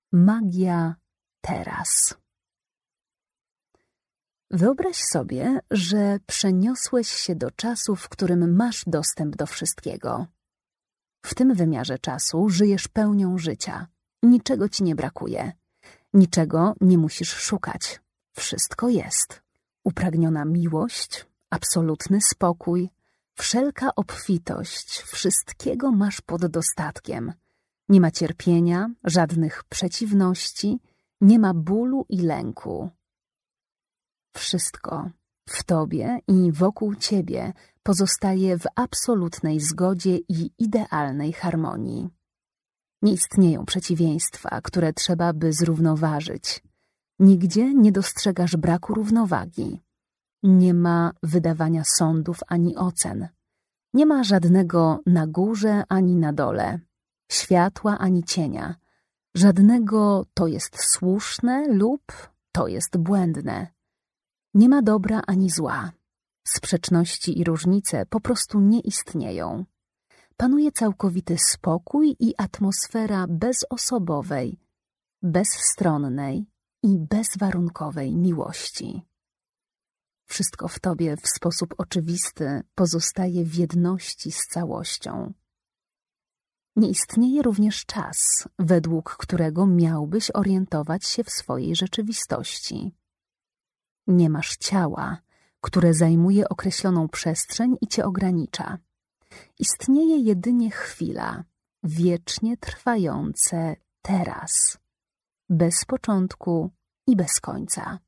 Magia teraz. Wyobraź sobie, że przeniosłeś się do czasu, w którym masz dostęp do wszystkiego. W tym wymiarze czasu żyjesz pełnią życia. Niczego ci nie brakuje. Niczego nie musisz szukać. Wszystko jest. Upragniona miłość, absolutny spokój, wszelka obfitość, wszystkiego masz pod dostatkiem. Nie ma cierpienia, żadnych przeciwności, nie ma bólu i lęku. Wszystko w tobie i wokół ciebie pozostaje w absolutnej zgodzie i idealnej harmonii. Nie istnieją przeciwieństwa, które trzeba by zrównoważyć. Nigdzie nie dostrzegasz braku równowagi. Nie ma wydawania sądów ani ocen. Nie ma żadnego na górze ani na dole, światła ani cienia. Żadnego to jest słuszne lub to jest błędne. Nie ma dobra ani zła. Sprzeczności i różnice po prostu nie istnieją. Panuje całkowity spokój i atmosfera bezosobowej, bezstronnej i bezwarunkowej miłości. Wszystko w tobie w sposób oczywisty pozostaje w jedności z całością. Nie istnieje również czas, według którego miałbyś orientować się w swojej rzeczywistości. Nie masz ciała, które zajmuje określoną przestrzeń i cię ogranicza. Istnieje jedynie chwila, wiecznie trwające teraz, bez początku i bez końca.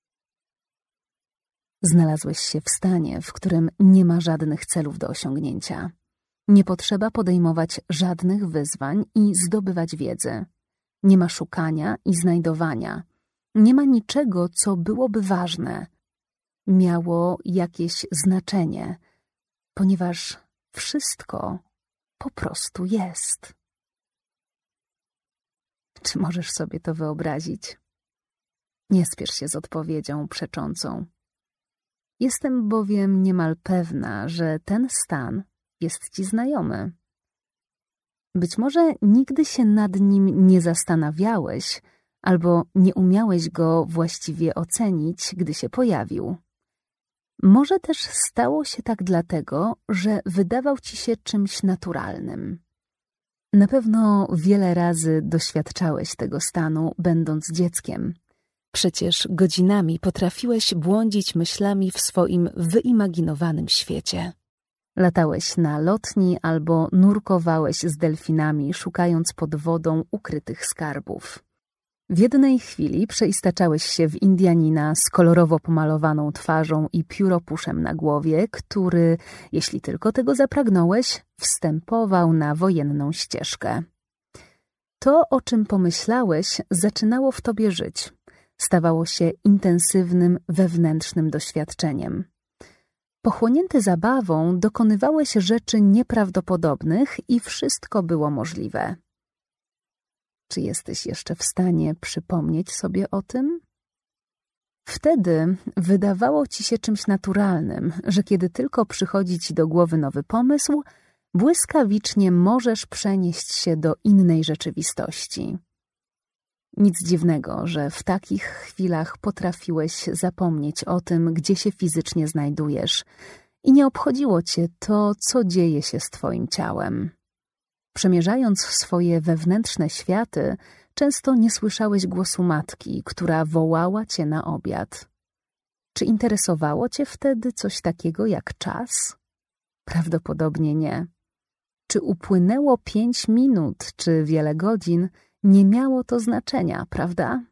Znalazłeś się w stanie, w którym nie ma żadnych celów do osiągnięcia. Nie potrzeba podejmować żadnych wyzwań i zdobywać wiedzy. Nie ma szukania i znajdowania. Nie ma niczego, co byłoby ważne, miało jakieś znaczenie, ponieważ wszystko po prostu jest. Czy możesz sobie to wyobrazić? Nie spiesz się z odpowiedzią przeczącą. Jestem bowiem niemal pewna, że ten stan jest ci znajomy. Być może nigdy się nad nim nie zastanawiałeś, albo nie umiałeś go właściwie ocenić, gdy się pojawił. Może też stało się tak dlatego, że wydawał ci się czymś naturalnym. Na pewno wiele razy doświadczałeś tego stanu, będąc dzieckiem. Przecież godzinami potrafiłeś błądzić myślami w swoim wyimaginowanym świecie. Latałeś na lotni albo nurkowałeś z delfinami, szukając pod wodą ukrytych skarbów. W jednej chwili przeistaczałeś się w Indianina z kolorowo pomalowaną twarzą i pióropuszem na głowie, który, jeśli tylko tego zapragnąłeś, wstępował na wojenną ścieżkę. To, o czym pomyślałeś, zaczynało w tobie żyć. Stawało się intensywnym, wewnętrznym doświadczeniem. Pochłonięty zabawą, dokonywałeś rzeczy nieprawdopodobnych i wszystko było możliwe. Czy jesteś jeszcze w stanie przypomnieć sobie o tym? Wtedy wydawało ci się czymś naturalnym, że kiedy tylko przychodzi ci do głowy nowy pomysł, błyskawicznie możesz przenieść się do innej rzeczywistości. Nic dziwnego, że w takich chwilach potrafiłeś zapomnieć o tym, gdzie się fizycznie znajdujesz i nie obchodziło cię to, co dzieje się z twoim ciałem. Przemierzając swoje wewnętrzne światy, często nie słyszałeś głosu matki, która wołała cię na obiad. Czy interesowało cię wtedy coś takiego jak czas? Prawdopodobnie nie. Czy upłynęło 5 minut, czy wiele godzin, nie miało to znaczenia, prawda?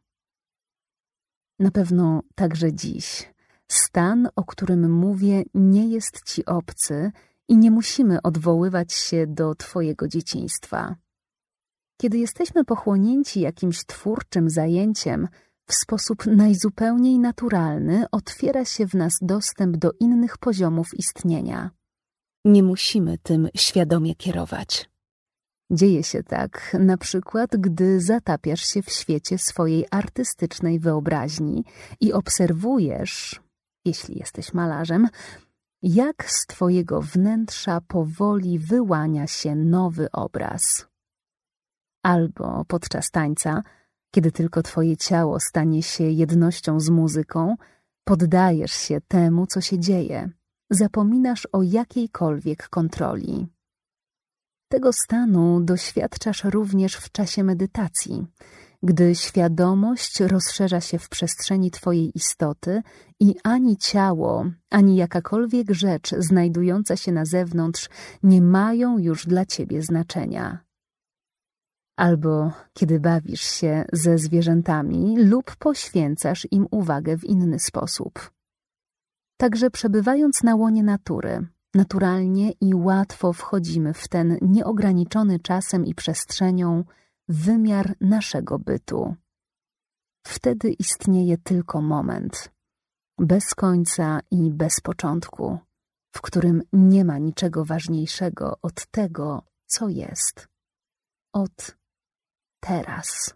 Na pewno także dziś. Stan, o którym mówię, nie jest ci obcy i nie musimy odwoływać się do twojego dzieciństwa. Kiedy jesteśmy pochłonięci jakimś twórczym zajęciem, w sposób najzupełniej naturalny otwiera się w nas dostęp do innych poziomów istnienia. Nie musimy tym świadomie kierować. Dzieje się tak, na przykład, gdy zatapiasz się w świecie swojej artystycznej wyobraźni i obserwujesz, jeśli jesteś malarzem, jak z twojego wnętrza powoli wyłania się nowy obraz. Albo podczas tańca Kiedy tylko twoje ciało stanie się jednością z muzyką, poddajesz się temu, co się dzieje. Zapominasz o jakiejkolwiek kontroli. Tego stanu doświadczasz również w czasie medytacji, gdy świadomość rozszerza się w przestrzeni twojej istoty i ani ciało, ani jakakolwiek rzecz znajdująca się na zewnątrz nie mają już dla ciebie znaczenia. Albo kiedy bawisz się ze zwierzętami lub poświęcasz im uwagę w inny sposób. Także przebywając na łonie natury, naturalnie i łatwo wchodzimy w ten nieograniczony czasem i przestrzenią wymiar naszego bytu. Wtedy istnieje tylko moment, bez końca i bez początku, w którym nie ma niczego ważniejszego od tego, co jest. Od teraz.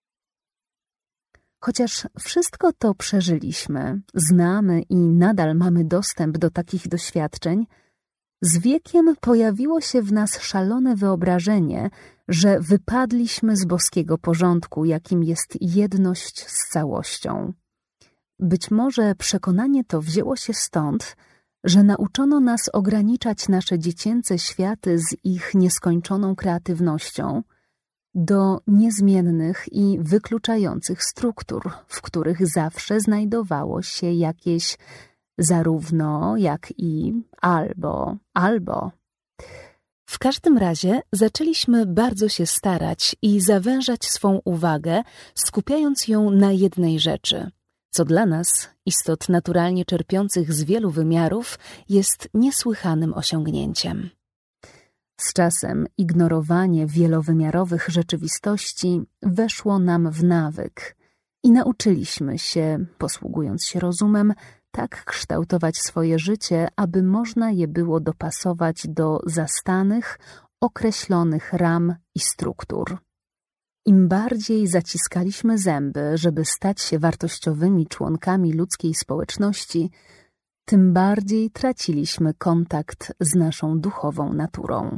Chociaż wszystko to przeżyliśmy, znamy i nadal mamy dostęp do takich doświadczeń, z wiekiem pojawiło się w nas szalone wyobrażenie, że wypadliśmy z boskiego porządku, jakim jest jedność z całością. Być może przekonanie to wzięło się stąd, że nauczono nas ograniczać nasze dziecięce światy z ich nieskończoną kreatywnością do niezmiennych i wykluczających struktur, w których zawsze znajdowało się jakieś zarówno, jak i albo. W każdym razie zaczęliśmy bardzo się starać i zawężać swą uwagę, skupiając ją na jednej rzeczy, co dla nas, istot naturalnie czerpiących z wielu wymiarów, jest niesłychanym osiągnięciem. Z czasem ignorowanie wielowymiarowych rzeczywistości weszło nam w nawyk i nauczyliśmy się, posługując się rozumem, tak kształtować swoje życie, aby można je było dopasować do zastanych, określonych ram i struktur. Im bardziej zaciskaliśmy zęby, żeby stać się wartościowymi członkami ludzkiej społeczności, tym bardziej traciliśmy kontakt z naszą duchową naturą.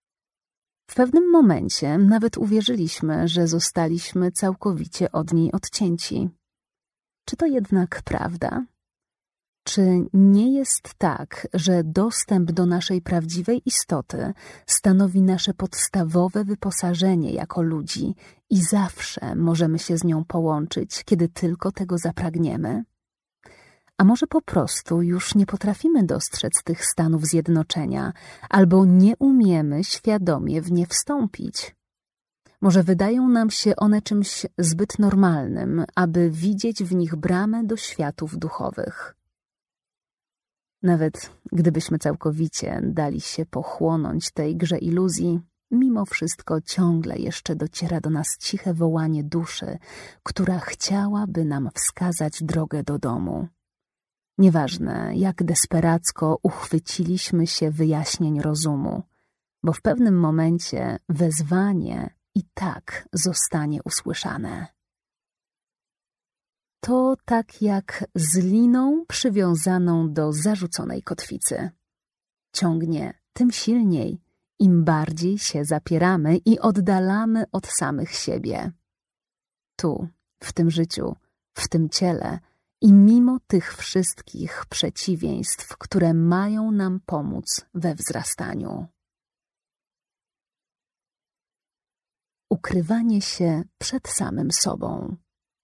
W pewnym momencie nawet uwierzyliśmy, że zostaliśmy całkowicie od niej odcięci. Czy to jednak prawda? Czy nie jest tak, że dostęp do naszej prawdziwej istoty stanowi nasze podstawowe wyposażenie jako ludzi i zawsze możemy się z nią połączyć, kiedy tylko tego zapragniemy? A może po prostu już nie potrafimy dostrzec tych stanów zjednoczenia, albo nie umiemy świadomie w nie wstąpić? Może wydają nam się one czymś zbyt normalnym, aby widzieć w nich bramę do światów duchowych. Nawet gdybyśmy całkowicie dali się pochłonąć tej grze iluzji, mimo wszystko ciągle jeszcze dociera do nas ciche wołanie duszy, która chciałaby nam wskazać drogę do domu. Nieważne, jak desperacko uchwyciliśmy się wyjaśnień rozumu, bo w pewnym momencie wezwanie i tak zostanie usłyszane. To tak jak z liną przywiązaną do zarzuconej kotwicy. Ciągnie tym silniej, im bardziej się zapieramy i oddalamy od samych siebie. Tu, w tym życiu, w tym ciele i mimo tych wszystkich przeciwieństw, które mają nam pomóc we wzrastaniu. Ukrywanie się przed samym sobą.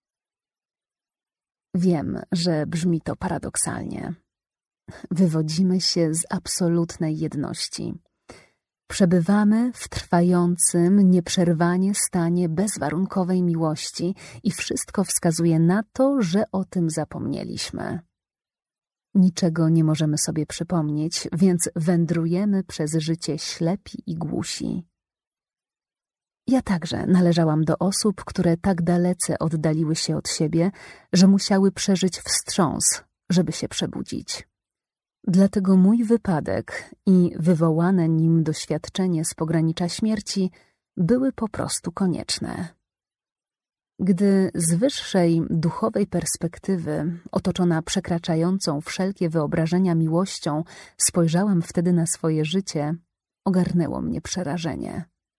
Wiem, że brzmi to paradoksalnie. Wywodzimy się z absolutnej jedności. Przebywamy w trwającym, nieprzerwanie stanie bezwarunkowej miłości i wszystko wskazuje na to, że o tym zapomnieliśmy. Niczego nie możemy sobie przypomnieć, więc wędrujemy przez życie ślepi i głusi. Ja także należałam do osób, które tak dalece oddaliły się od siebie, że musiały przeżyć wstrząs, żeby się przebudzić. Dlatego mój wypadek i wywołane nim doświadczenie z pogranicza śmierci były po prostu konieczne. Gdy z wyższej duchowej perspektywy, otoczona przekraczającą wszelkie wyobrażenia miłością, spojrzałam wtedy na swoje życie, ogarnęło mnie przerażenie.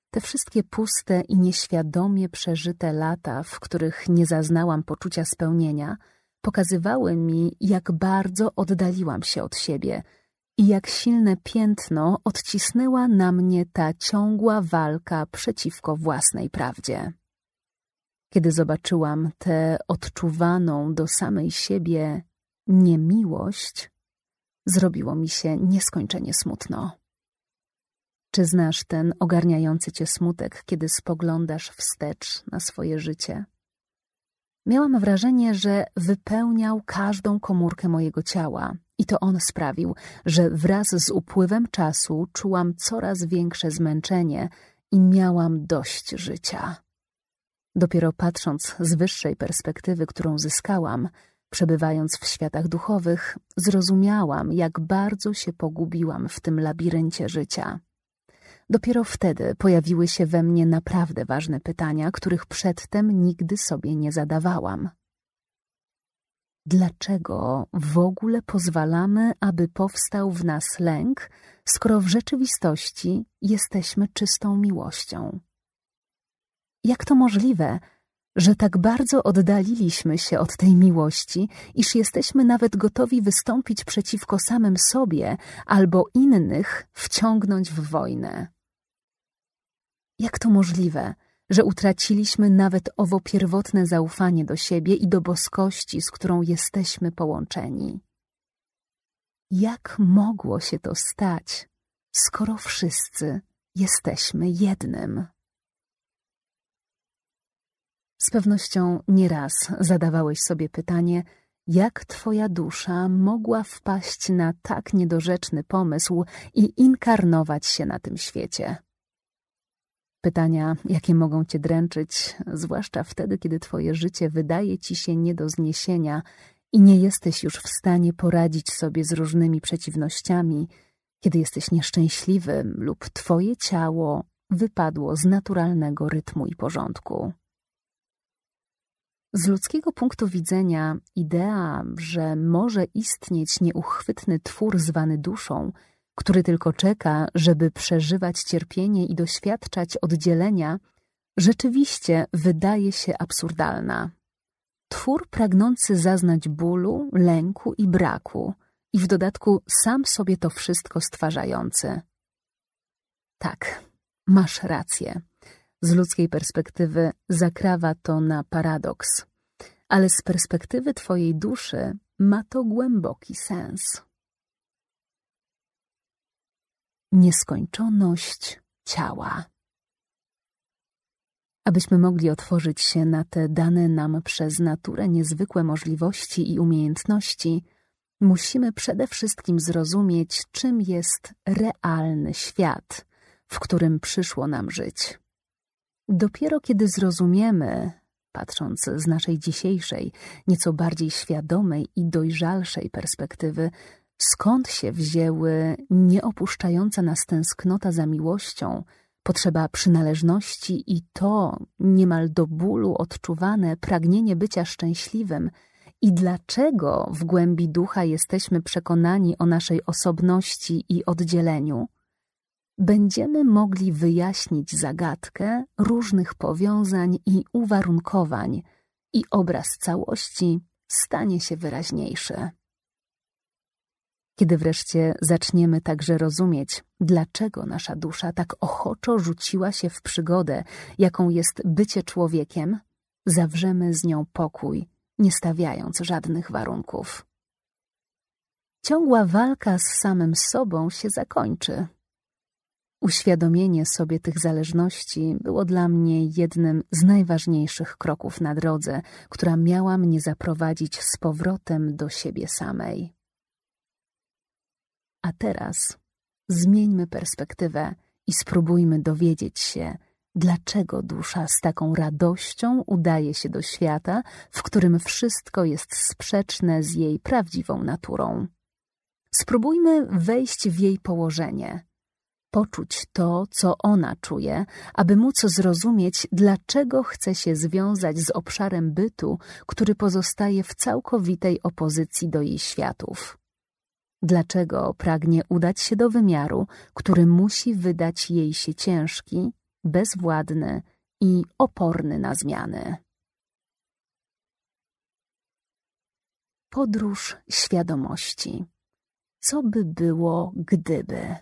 Te wszystkie puste i nieświadomie przeżyte lata, w których nie zaznałam poczucia spełnienia, pokazywały mi, jak bardzo oddaliłam się od siebie i jak silne piętno odcisnęła na mnie ta ciągła walka przeciwko własnej prawdzie. Kiedy zobaczyłam tę odczuwaną do samej siebie niemiłość, zrobiło mi się nieskończenie smutno. Czy znasz ten ogarniający cię smutek, kiedy spoglądasz wstecz na swoje życie? Miałam wrażenie, że wypełniał każdą komórkę mojego ciała i to on sprawił, że wraz z upływem czasu czułam coraz większe zmęczenie i miałam dość życia. Dopiero patrząc z wyższej perspektywy, którą zyskałam, przebywając w światach duchowych, zrozumiałam, jak bardzo się pogubiłam w tym labiryncie życia. Dopiero wtedy pojawiły się we mnie naprawdę ważne pytania, których przedtem nigdy sobie nie zadawałam. Dlaczego w ogóle pozwalamy, aby powstał w nas lęk, skoro w rzeczywistości jesteśmy czystą miłością? Jak to możliwe, że tak bardzo oddaliliśmy się od tej miłości, iż jesteśmy nawet gotowi wystąpić przeciwko samym sobie albo innych wciągnąć w wojnę? Jak to możliwe, że utraciliśmy nawet owo pierwotne zaufanie do siebie i do boskości, z którą jesteśmy połączeni? Jak mogło się to stać, skoro wszyscy jesteśmy jednym? Z pewnością nieraz zadawałeś sobie pytanie, jak twoja dusza mogła wpaść na tak niedorzeczny pomysł i inkarnować się na tym świecie. Pytania, jakie mogą cię dręczyć, zwłaszcza wtedy, kiedy twoje życie wydaje ci się nie do zniesienia i nie jesteś już w stanie poradzić sobie z różnymi przeciwnościami, kiedy jesteś nieszczęśliwy lub twoje ciało wypadło z naturalnego rytmu i porządku. Z ludzkiego punktu widzenia idea, że może istnieć nieuchwytny twór zwany duszą, który tylko czeka, żeby przeżywać cierpienie i doświadczać oddzielenia, rzeczywiście wydaje się absurdalna. Twór pragnący zaznać bólu, lęku i braku i w dodatku sam sobie to wszystko stwarzający. Tak, masz rację. Z ludzkiej perspektywy zakrawa to na paradoks, ale z perspektywy twojej duszy ma to głęboki sens. Nieskończoność ciała. Abyśmy mogli otworzyć się na te dane nam przez naturę niezwykłe możliwości i umiejętności, musimy przede wszystkim zrozumieć, czym jest realny świat, w którym przyszło nam żyć. Dopiero kiedy zrozumiemy, patrząc z naszej dzisiejszej, nieco bardziej świadomej i dojrzalszej perspektywy, skąd się wzięły nieopuszczająca nas tęsknota za miłością, potrzeba przynależności i to niemal do bólu odczuwane pragnienie bycia szczęśliwym i dlaczego w głębi ducha jesteśmy przekonani o naszej osobności i oddzieleniu, będziemy mogli wyjaśnić zagadkę różnych powiązań i uwarunkowań i obraz całości stanie się wyraźniejszy. Kiedy wreszcie zaczniemy także rozumieć, dlaczego nasza dusza tak ochoczo rzuciła się w przygodę, jaką jest bycie człowiekiem, zawrzemy z nią pokój, nie stawiając żadnych warunków. Ciągła walka z samym sobą się zakończy. Uświadomienie sobie tych zależności było dla mnie jednym z najważniejszych kroków na drodze, która miała mnie zaprowadzić z powrotem do siebie samej. A teraz zmieńmy perspektywę i spróbujmy dowiedzieć się, dlaczego dusza z taką radością udaje się do świata, w którym wszystko jest sprzeczne z jej prawdziwą naturą. Spróbujmy wejść w jej położenie, poczuć to, co ona czuje, aby móc zrozumieć, dlaczego chce się związać z obszarem bytu, który pozostaje w całkowitej opozycji do jej światów. Dlaczego pragnie udać się do wymiaru, który musi wydać jej się ciężki bezwładny i oporny na zmiany. Podróż świadomości. Co by było, gdyby?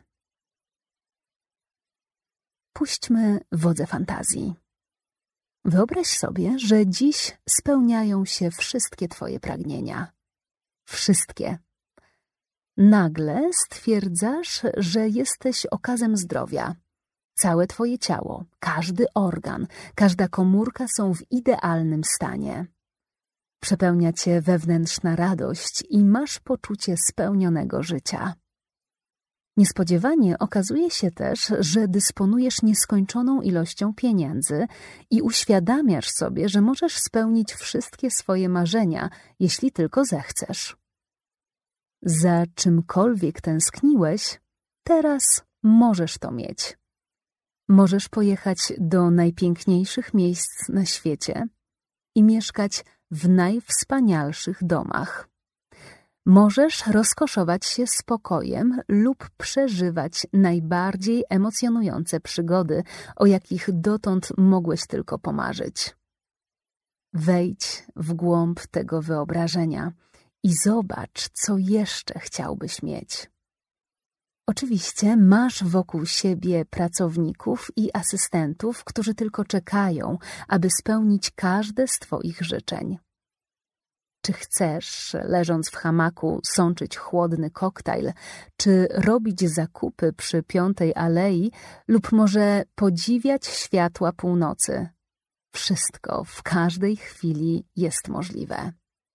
Puśćmy wodze fantazji. Wyobraź sobie, że dziś spełniają się wszystkie twoje pragnienia. Wszystkie. Nagle stwierdzasz, że jesteś okazem zdrowia. Całe twoje ciało, każdy organ, każda komórka są w idealnym stanie. Przepełnia cię wewnętrzna radość i masz poczucie spełnionego życia. Niespodziewanie okazuje się też, że dysponujesz nieskończoną ilością pieniędzy i uświadamiasz sobie, że możesz spełnić wszystkie swoje marzenia, jeśli tylko zechcesz. Za czymkolwiek tęskniłeś, teraz możesz to mieć. Możesz pojechać do najpiękniejszych miejsc na świecie i mieszkać w najwspanialszych domach. Możesz rozkoszować się spokojem lub przeżywać najbardziej emocjonujące przygody, o jakich dotąd mogłeś tylko pomarzyć. Wejdź w głąb tego wyobrażenia i zobacz, co jeszcze chciałbyś mieć. Oczywiście masz wokół siebie pracowników i asystentów, którzy tylko czekają, aby spełnić każde z twoich życzeń. Czy chcesz, leżąc w hamaku, sączyć chłodny koktajl, czy robić zakupy przy 5. Alei, lub może podziwiać światła północy? Wszystko w każdej chwili jest możliwe.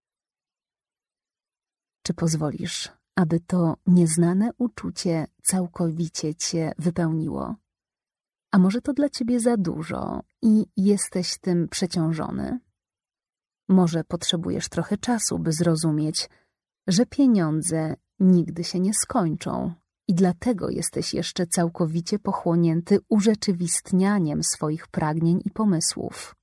Czy pozwolisz, aby to nieznane uczucie całkowicie cię wypełniło? A może to dla ciebie za dużo i jesteś tym przeciążony? Może potrzebujesz trochę czasu, by zrozumieć, że pieniądze nigdy się nie skończą i dlatego jesteś jeszcze całkowicie pochłonięty urzeczywistnianiem swoich pragnień i pomysłów.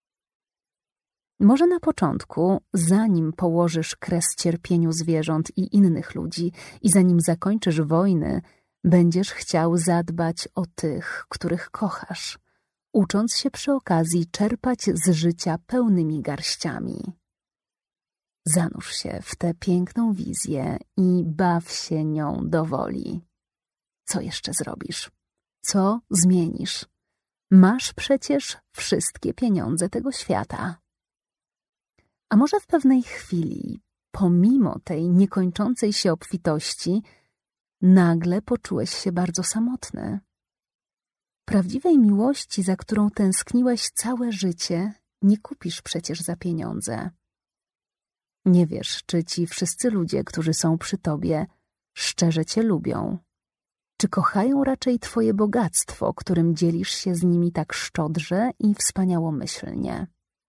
Może na początku, zanim położysz kres cierpieniu zwierząt i innych ludzi i zanim zakończysz wojny, będziesz chciał zadbać o tych, których kochasz, ucząc się przy okazji czerpać z życia pełnymi garściami. Zanurz się w tę piękną wizję i baw się nią do woli. Co jeszcze zrobisz? Co zmienisz? Masz przecież wszystkie pieniądze tego świata. A może w pewnej chwili, pomimo tej niekończącej się obfitości, nagle poczułeś się bardzo samotny? Prawdziwej miłości, za którą tęskniłeś całe życie, nie kupisz przecież za pieniądze. Nie wiesz, czy ci wszyscy ludzie, którzy są przy tobie, szczerze cię lubią. Czy kochają raczej twoje bogactwo, którym dzielisz się z nimi tak szczodrze i wspaniałomyślnie?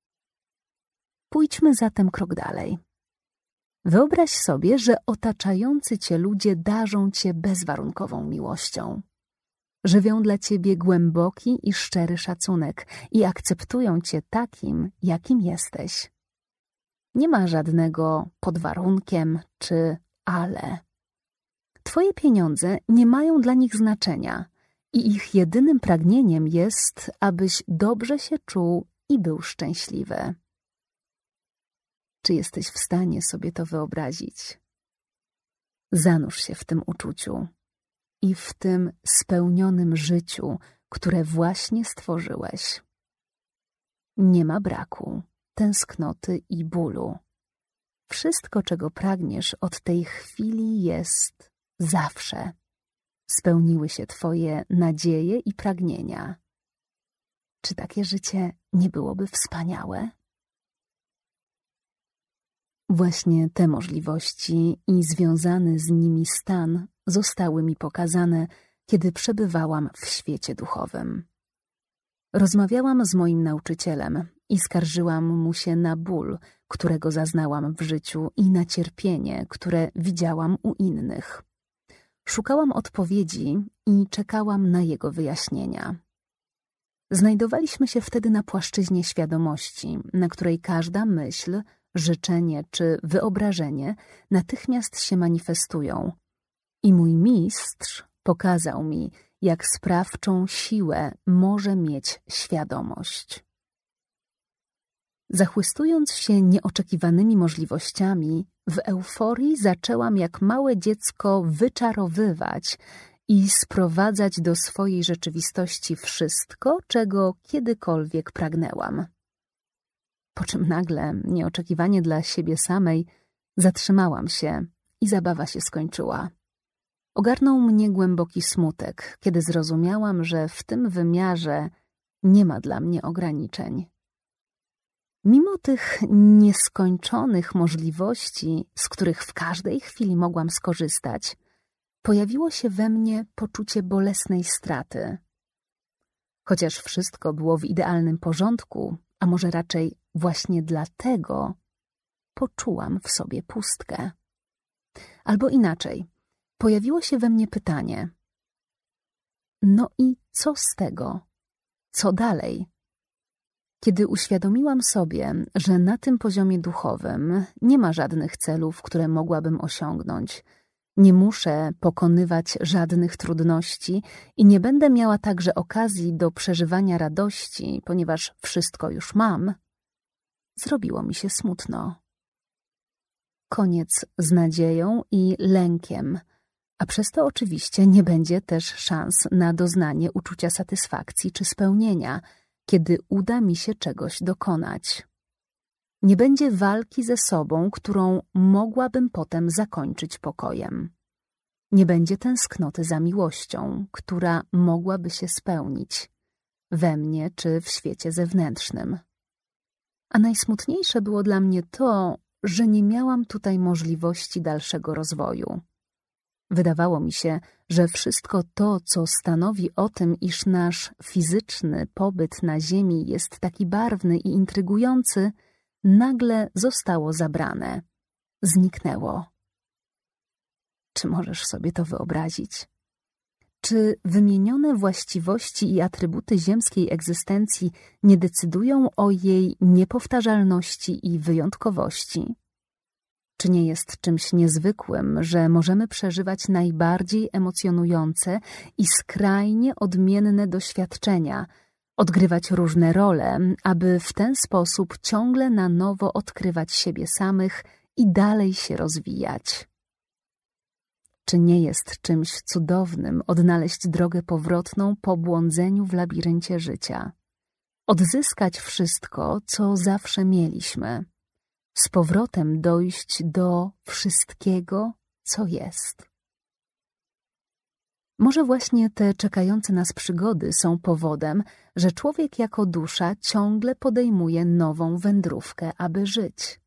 Pójdźmy zatem krok dalej. Wyobraź sobie, że otaczający cię ludzie darzą cię bezwarunkową miłością. Żywią dla ciebie głęboki i szczery szacunek i akceptują cię takim, jakim jesteś. Nie ma żadnego pod warunkiem czy ale. Twoje pieniądze nie mają dla nich znaczenia i ich jedynym pragnieniem jest, abyś dobrze się czuł i był szczęśliwy. Czy jesteś w stanie sobie to wyobrazić? Zanurz się w tym uczuciu i w tym spełnionym życiu, które właśnie stworzyłeś. Nie ma braku, tęsknoty i bólu. Wszystko, czego pragniesz od tej chwili, jest zawsze. Spełniły się twoje nadzieje i pragnienia. Czy takie życie nie byłoby wspaniałe? Właśnie te możliwości i związany z nimi stan zostały mi pokazane, kiedy przebywałam w świecie duchowym. Rozmawiałam z moim nauczycielem i skarżyłam mu się na ból, którego zaznałam w życiu i na cierpienie, które widziałam u innych. Szukałam odpowiedzi i czekałam na jego wyjaśnienia. Znajdowaliśmy się wtedy na płaszczyźnie świadomości, na której każda myśl, życzenie czy wyobrażenie natychmiast się manifestują. I mój mistrz pokazał mi, jak sprawczą siłę może mieć świadomość. Zachłystując się nieoczekiwanymi możliwościami, w euforii zaczęłam jak małe dziecko wyczarowywać i sprowadzać do swojej rzeczywistości wszystko, czego kiedykolwiek pragnęłam. Po czym nagle, nieoczekiwanie dla siebie samej, zatrzymałam się i zabawa się skończyła. Ogarnął mnie głęboki smutek, kiedy zrozumiałam, że w tym wymiarze nie ma dla mnie ograniczeń. Mimo tych nieskończonych możliwości, z których w każdej chwili mogłam skorzystać, pojawiło się we mnie poczucie bolesnej straty. Chociaż wszystko było w idealnym porządku, a może raczej właśnie dlatego, poczułam w sobie pustkę. Albo inaczej, pojawiło się we mnie pytanie: no i co z tego? Co dalej? Kiedy uświadomiłam sobie, że na tym poziomie duchowym nie ma żadnych celów, które mogłabym osiągnąć, nie muszę pokonywać żadnych trudności i nie będę miała także okazji do przeżywania radości, ponieważ wszystko już mam, zrobiło mi się smutno. Koniec z nadzieją i lękiem, a przez to oczywiście nie będzie też szans na doznanie uczucia satysfakcji czy spełnienia, kiedy uda mi się czegoś dokonać. Nie będzie walki ze sobą, którą mogłabym potem zakończyć pokojem. Nie będzie tęsknoty za miłością, która mogłaby się spełnić we mnie czy w świecie zewnętrznym. A najsmutniejsze było dla mnie to, że nie miałam tutaj możliwości dalszego rozwoju. Wydawało mi się, że wszystko to, co stanowi o tym, iż nasz fizyczny pobyt na ziemi jest taki barwny i intrygujący, nagle zostało zabrane, zniknęło. Czy możesz sobie to wyobrazić? Czy wymienione właściwości i atrybuty ziemskiej egzystencji nie decydują o jej niepowtarzalności i wyjątkowości? Czy nie jest czymś niezwykłym, że możemy przeżywać najbardziej emocjonujące i skrajnie odmienne doświadczenia, odgrywać różne role, aby w ten sposób ciągle na nowo odkrywać siebie samych i dalej się rozwijać? Czy nie jest czymś cudownym odnaleźć drogę powrotną po błądzeniu w labiryncie życia? Odzyskać wszystko, co zawsze mieliśmy. Z powrotem dojść do wszystkiego, co jest. Może właśnie te czekające nas przygody są powodem, że człowiek jako dusza ciągle podejmuje nową wędrówkę, aby żyć.